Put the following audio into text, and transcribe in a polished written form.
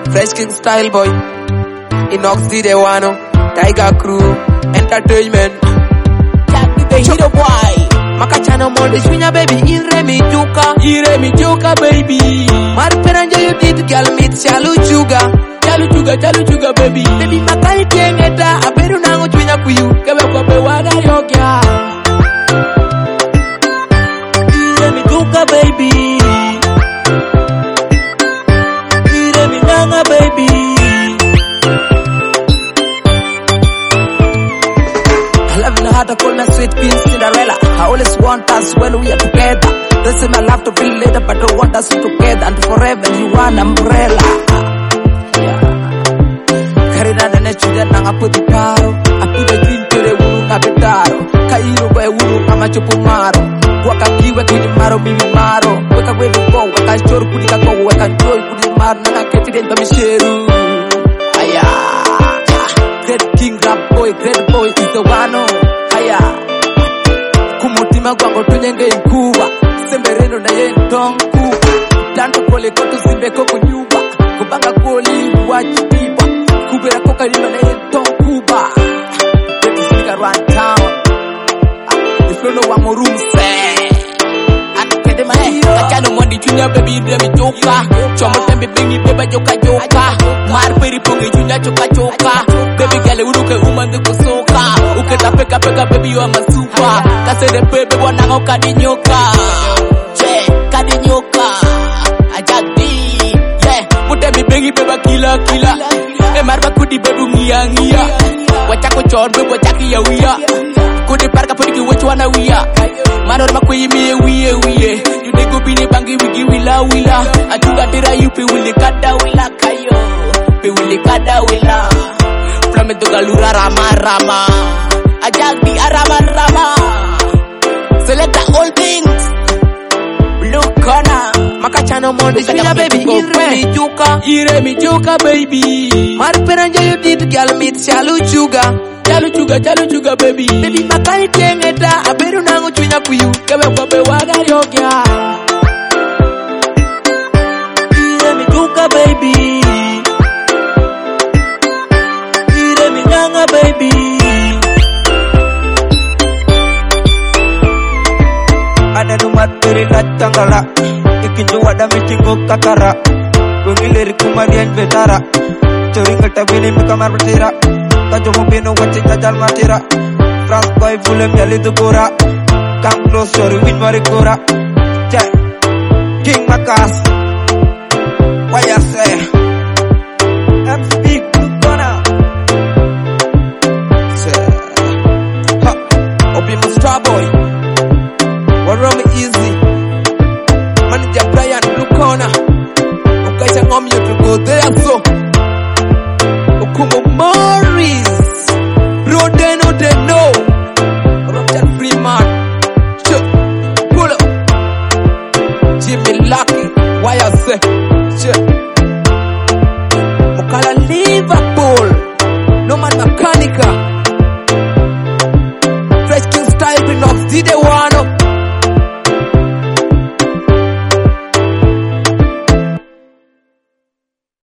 Fresh King Style Boy, Inox Didewano, Tiger Crew, Entertainment, Jack the Hero Boy, Makachano Monde Shunya baby, Iremi Juka baby, Marpenanja you did girl meet Chalu Chuga baby, baby Makai Tiengeta, Aberu Nango Chunya Kuyu, Kebekobe Waga Yoga, Iremi Juka baby, Iremi Nanga baby. To call me sweet queen Cinderella. I always want us when we are together. They say my love to feel later, but I want us together and forever. You want umbrella. Karina the nature nanga puti paro. I put the green to the wuru kapitaro. Kairo boy wuru kama chupumaro. Waka kiwe kuni maro bibi maro. Weka wewe go, weka shoro kuni kako, weka joy kuni maro. Nanga confident ba misheru. Aya. Great king rap boy, great boy is the one. Kumutima gwango tunyenge inkuba Sembereno na ye ntonku Tanto kole koto zimbeko kunyuba Kubanga koli wachipiba Kubera koka lima na ye ntonkuba Kwetu sika run town Iflono wa morumse Akende mahiro Kachano mwandi chunya baby indemi joka Chomo tembe bengi beba joka Marperi pongi chunya choka Baby gale uruke umande kusoka Uketa peka baby wa masupa Kasede bebe wanango kadinyoka Che kadinyoka Ajadi Yeah Mutemi bengi beba kila Marba kudi bebu ngia Wachako chon bebo wachaki ya wia Kudi parka podiki wachwana wia Manorma kwe wiye Yudego bini bangi wigi wila Achunga tira yupi wili kada wila kayo Pe wili kada wila Flamengo galura rama Ajagdi rama Select all things Blue corner Makachano Monde Shunya baby Iremi Juka baby Marpenanja you did girl meet Chalu Chuga baby Baby Makai Tiengeta Aberu Nango Chunya Kuyu Kebekobe Waga Yoga Iremi Juka baby Iremi Nanga baby Ananu materi latangala Ikinjo wada michingo kakara Kungileri kumarian betara Choringata bini mikamar batira Kajo mubino wachi jajal matira France boy fulem yali dukura Come close sorry win marikura Jai King Makas